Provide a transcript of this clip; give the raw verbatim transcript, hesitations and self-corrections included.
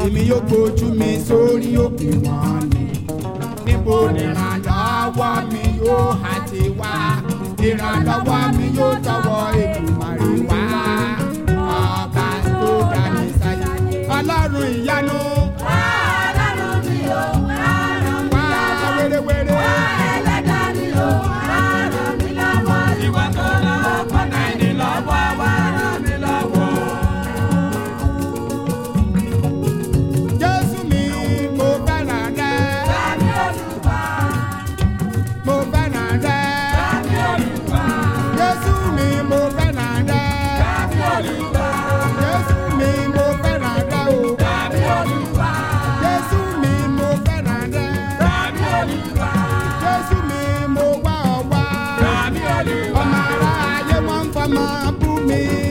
èmi yóò gbójú mi sórí òkè wọn ni. Níbo ni ìrànlọ́wọ́ mi yóò hà ti wá? Ìrànlọ́wọ́ mi yóò tọwọ́ Èdùmàrè wá. Ọba tó dá mi sáyé. Ọlọ́run ìyanu. Wá Ọlọ́run mi o, wá ràn mí lọ́wọ́. Wérewére. Wá Ẹlẹ́dàá mi o, wá ràn mí lọ́wọ́. Ìwọ tó lọ́wọ́ kọ́nà ẹni lọ́wọ́ wá ràn mí lọ́wọ́. Jésù mi mo fẹ́ràn rẹ. Bàbí Olúwa, Mo fẹ́ràn rẹ. bàbí Olúwa, Jésù mi mo fẹ́ràn rẹ. bàbí Olúwa, Jésù mi mo fẹ́ràn rẹ o. bàbí Olúwa, Jésù mi mo fẹ́ràn rẹ. bàbí Olúwa, Jésù mi mo wá ọ wá. bàbí Olúwa. Ọmọ aráyé wọ́n ń fọmọ bú mi.